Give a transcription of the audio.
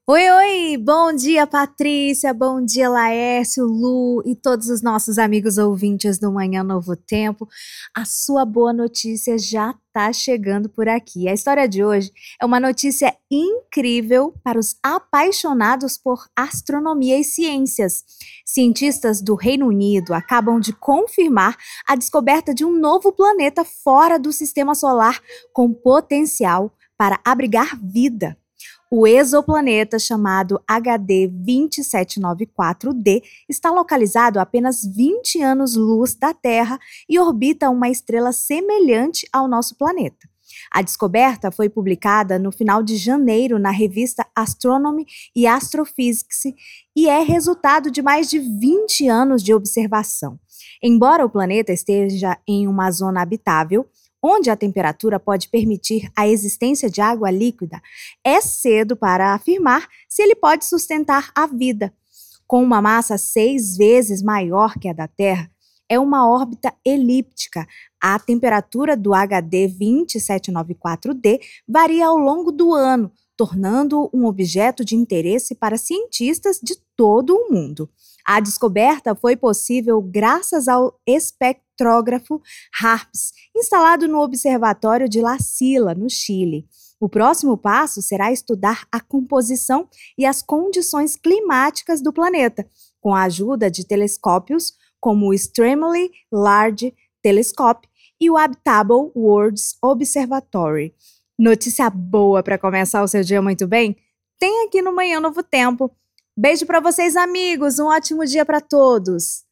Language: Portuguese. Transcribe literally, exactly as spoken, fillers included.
Oi, oi! Bom dia, Patrícia, bom dia, Laércio, Lu e todos os nossos amigos ouvintes do Manhã Novo Tempo. A sua boa notícia já está chegando por aqui. A história de hoje é uma notícia incrível para os apaixonados por astronomia e ciências. Cientistas do Reino Unido acabam de confirmar a descoberta de um novo planeta fora do sistema solar com potencial para abrigar vida. O exoplaneta chamado H D dois sete nove quatro D está localizado a apenas vinte anos-luz da Terra e orbita uma estrela semelhante ao nosso planeta. A descoberta foi publicada no final de janeiro na revista Astronomy e Astrophysics e é resultado de mais de vinte anos de observação. Embora o planeta esteja em uma zona habitável, onde a temperatura pode permitir a existência de água líquida, é cedo para afirmar se ele pode sustentar a vida. Com uma massa seis vezes maior que a da Terra, é uma órbita elíptica. A temperatura do H D dois sete nove quatro D varia ao longo do ano, tornando-o um objeto de interesse para cientistas de todo o mundo. A descoberta foi possível graças ao espectrógrafo HARPS, instalado no Observatório de La Silla, no Chile. O próximo passo será estudar a composição e as condições climáticas do planeta, com a ajuda de telescópios como o Extremely Large Telescope e o Habitable Worlds Observatory. Notícia boa para começar o seu dia muito bem? Tem aqui no Manhã Novo Tempo. Beijo para vocês, amigos. Um ótimo dia para todos.